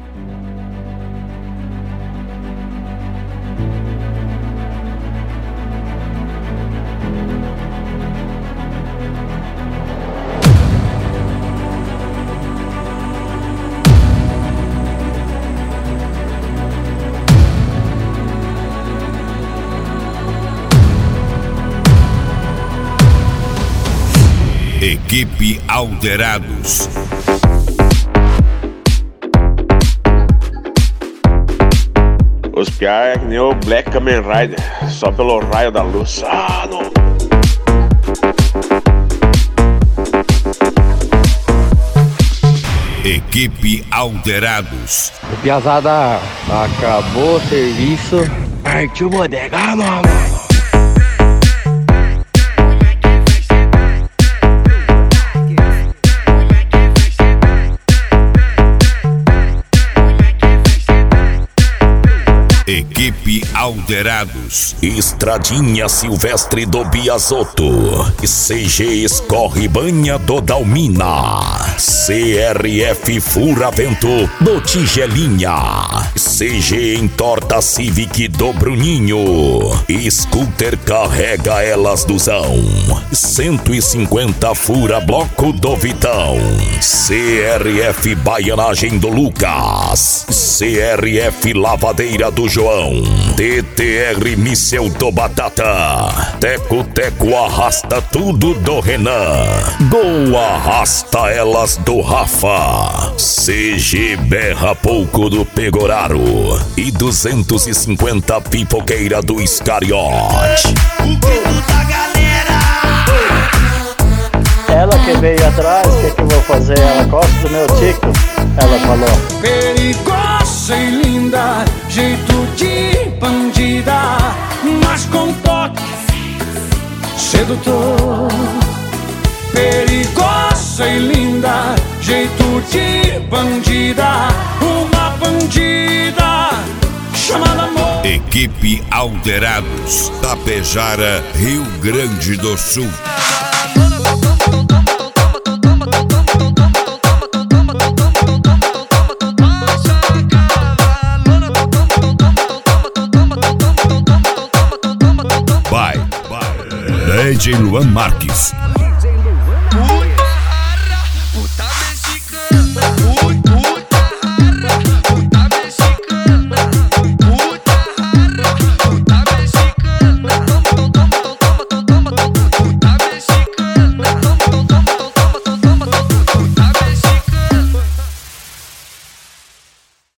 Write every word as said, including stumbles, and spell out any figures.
Equipe Alterados. Os piá é que nem o Black Kamen Rider, só pelo raio da luz. Ah, não. Equipe Alterados. Piazada, acabou o serviço. Partiu bodega, mano. Equipe Alterados. Estradinha Silvestre do Biasotto, C G Escorre Banha do Dalmina, C R F Furavento do Tigelinha, C G Entorta Civic do Bruninho, Scooter Carrega Elas do Zão, cento e cinquenta Fura Bloco do Vitão, C R F Baianagem do Lucas, C R F Lavadeira do João, T T R Míssel do Batata, Teco Teco Arrasta Tudo do Renan, Gol Arrasta Elas do Rafa, C G Berra Pouco do Pegoraro e duzentos e cinquenta Pipoqueira do Iscariote. O grito da galera. Ela que veio atrás, o que, que eu vou fazer? Ela gosta do meu tico, ela falou. Perigosa e linda, jeito de bandida, mas com toque sedutor. Perigosa e linda, jeito de bandida, uma bandida chamada amor. Equipe Alterados. Tapejara, Rio Grande do Sul. Vai, vai. D J Luan Marques.